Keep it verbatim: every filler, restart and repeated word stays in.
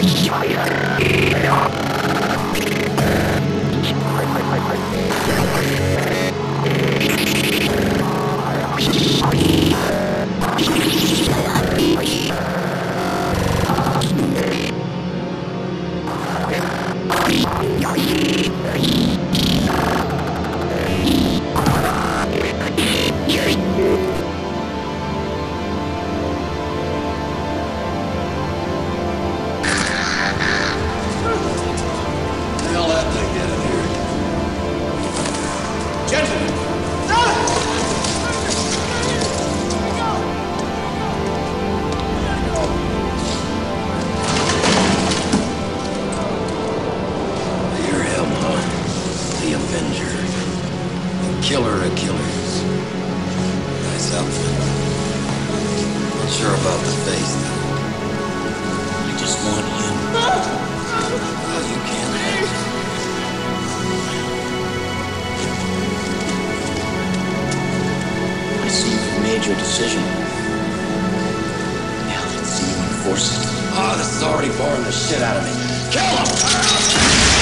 Killer of killers. Nice outfit. Not sure about the face, though. I just want him. Oh, you can't have it. I see you've made your decision. Now let's see you enforce it. Ah, oh, this is already boring the shit out of me. Kill him!